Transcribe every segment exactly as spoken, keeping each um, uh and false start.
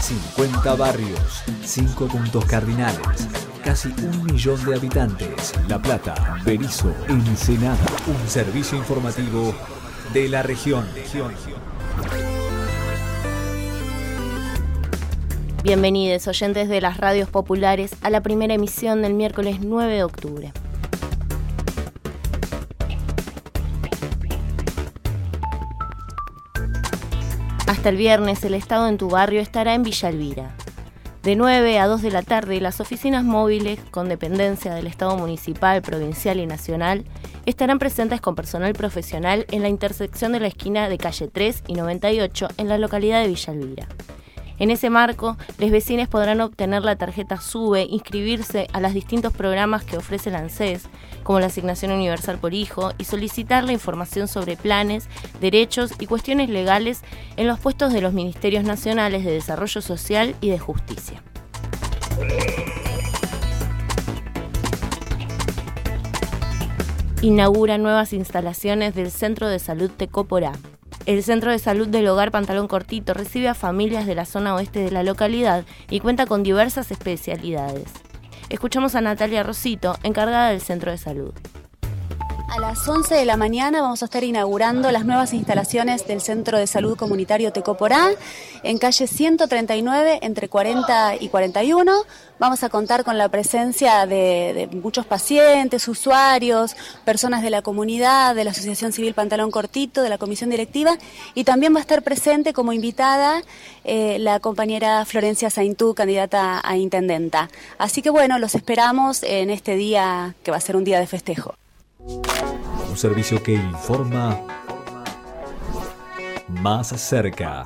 cincuenta barrios, cinco puntos cardinales, casi un millón de habitantes. La Plata, Berisso, Ensenada. Un servicio informativo de la región. Bienvenidos, oyentes de las radios populares, a la primera emisión del miércoles nueve de octubre. Hasta el viernes, el Estado en tu barrio estará en Villa Elvira. De nueve a dos de la tarde, las oficinas móviles, con dependencia del Estado municipal, provincial y nacional, estarán presentes con personal profesional en la intersección de la esquina de calle tres y noventa y ocho en la localidad de Villa Elvira. En ese marco, los vecinos podrán obtener la tarjeta SUBE, inscribirse a los distintos programas que ofrece la ANSES, como la Asignación Universal por Hijo, y solicitar la información sobre planes, derechos y cuestiones legales en los puestos de los Ministerios Nacionales de Desarrollo Social y de Justicia. Inaugura nuevas instalaciones del Centro de Salud Tecoporá. El Centro de Salud del Hogar Pantalón Cortito recibe a familias de la zona oeste de la localidad y cuenta con diversas especialidades. Escuchamos a Natalia Rosito, encargada del Centro de Salud. A las once de la mañana vamos a estar inaugurando las nuevas instalaciones del Centro de Salud Comunitario Tecoporá, en calle ciento treinta y nueve, entre cuarenta y cuarenta y uno. Vamos a contar con la presencia de, de muchos pacientes, usuarios, personas de la comunidad, de la Asociación Civil Pantalón Cortito, de la Comisión Directiva, y también va a estar presente como invitada eh, la compañera Florencia Saintú, candidata a intendenta. Así que bueno, los esperamos en este día que va a ser un día de festejo. Un servicio que informa más cerca.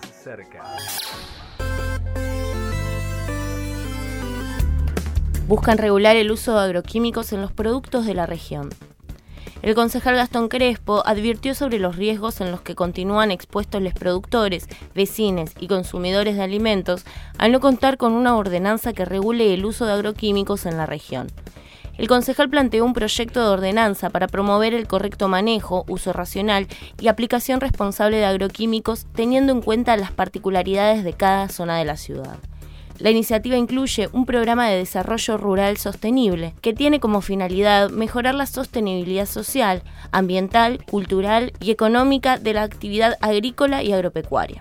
Buscan regular el uso de agroquímicos en los productos de la región. El concejal Gastón Crespo advirtió sobre los riesgos en los que continúan expuestos los productores, vecinos y consumidores de alimentos al no contar con una ordenanza que regule el uso de agroquímicos en la región. El concejal planteó un proyecto de ordenanza para promover el correcto manejo, uso racional y aplicación responsable de agroquímicos, teniendo en cuenta las particularidades de cada zona de la ciudad. La iniciativa incluye un programa de desarrollo rural sostenible, que tiene como finalidad mejorar la sostenibilidad social, ambiental, cultural y económica de la actividad agrícola y agropecuaria.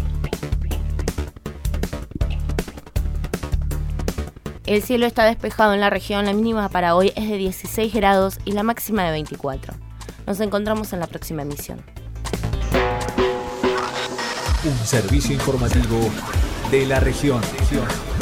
El cielo está despejado en la región, la mínima para hoy es de dieciséis grados y la máxima de veinticuatro. Nos encontramos en la próxima emisión. Un servicio informativo de la región.